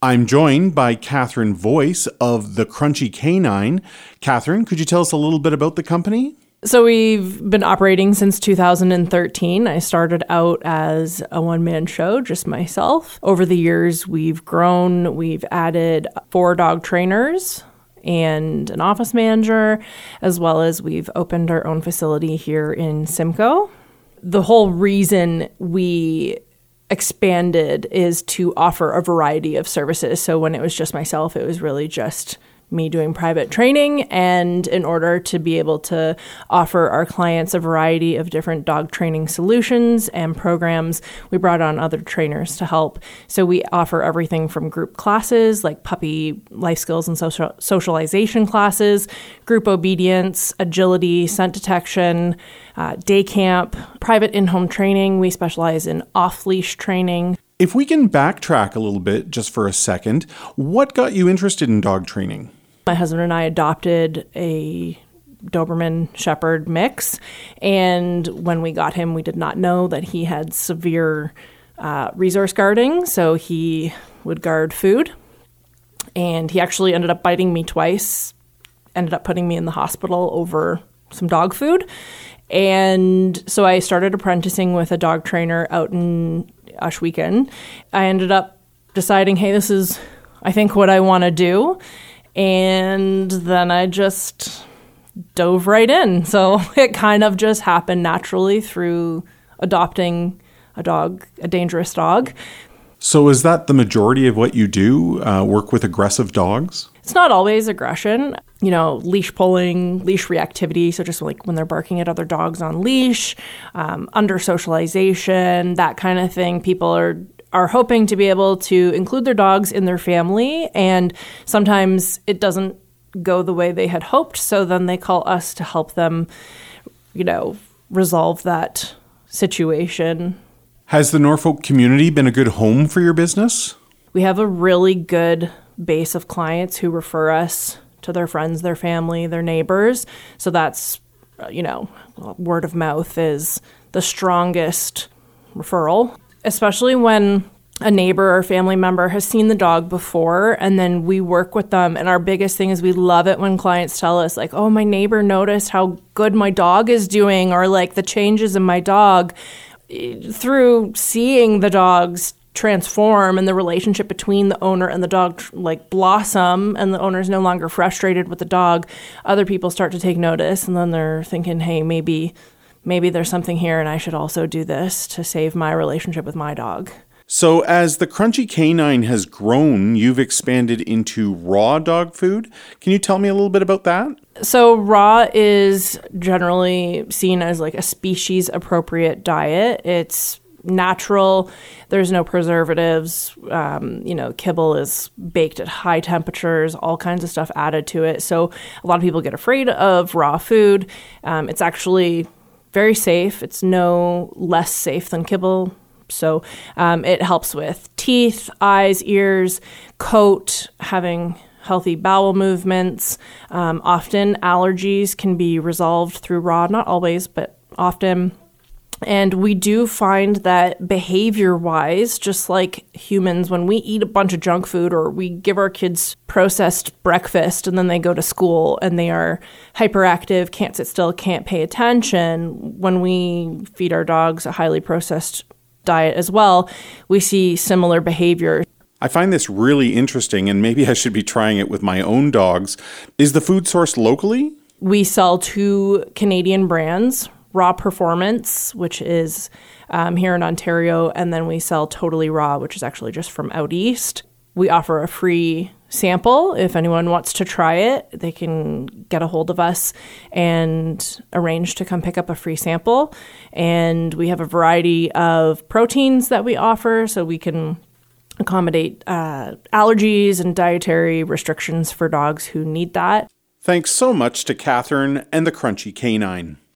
I'm joined by Catherine Voice of The Crunchy Canine. Catherine, could you tell us a little bit about the company? So we've been operating since 2013. I started out as a one-man show, just myself. Over the years, we've grown. We've added 4 dog trainers and an office manager, as well as we've opened our own facility here in Simcoe. The whole reason we expanded is to offer a variety of services. So when it was just myself, it was really just me doing private training. And in order to be able to offer our clients a variety of different dog training solutions and programs, we brought on other trainers to help. So we offer everything from group classes like puppy life skills and socialization classes, group obedience, agility, scent detection, day camp, private in-home training. We specialize in off-leash training. If we can backtrack a little bit just for a second, what got you interested in dog training? My husband and I adopted a Doberman Shepherd mix, and when we got him, we did not know that he had severe resource guarding, so he would guard food, and he actually ended up biting me twice, ended up putting me in the hospital over some dog food, and so I started apprenticing with a dog trainer out in Ohsweken. I ended up deciding, hey, this is, I think, what I want to do. And then I just dove right in. So it kind of just happened naturally through adopting a dog, a dangerous dog. So is that the majority of what you do, work with aggressive dogs? It's not always aggression. You know, leash pulling, leash reactivity. So just like when they're barking at other dogs on leash, under socialization, that kind of thing. People are hoping to be able to include their dogs in their family, and sometimes it doesn't go the way they had hoped, so then they call us to help them, resolve that situation. Has the Norfolk community been a good home for your business? We have a really good base of clients who refer us to their friends, their family, their neighbors, so that's, word of mouth is the strongest referral. Especially when a neighbor or family member has seen the dog before, and then we work with them. And our biggest thing is we love it when clients tell us, like, oh, my neighbor noticed how good my dog is doing, or like the changes in my dog. Through seeing the dogs transform and the relationship between the owner and the dog like blossom, and the owner's no longer frustrated with the dog, other people start to take notice, and then they're thinking, hey, maybe there's something here and I should also do this to save my relationship with my dog. So as the Crunchy Canine has grown, you've expanded into raw dog food. Can you tell me a little bit about that? So raw is generally seen as like a species appropriate diet. It's natural. There's no preservatives. Kibble is baked at high temperatures, all kinds of stuff added to it. So a lot of people get afraid of raw food. It's actually very safe. It's no less safe than kibble. So it helps with teeth, eyes, ears, coat, having healthy bowel movements. Often allergies can be resolved through raw, not always, but often. And we do find that behavior-wise, just like humans, when we eat a bunch of junk food or we give our kids processed breakfast and then they go to school and they are hyperactive, can't sit still, can't pay attention, when we feed our dogs a highly processed diet as well, we see similar behavior. I find this really interesting, and maybe I should be trying it with my own dogs. Is the food sourced locally? We sell 2 Canadian brands, Raw Performance, which is here in Ontario, and then we sell Totally Raw, which is actually just from out east. We offer a free sample. If anyone wants to try it, they can get a hold of us and arrange to come pick up a free sample. And we have a variety of proteins that we offer, so we can accommodate allergies and dietary restrictions for dogs who need that. Thanks so much to Catherine and the Crunchy Canine.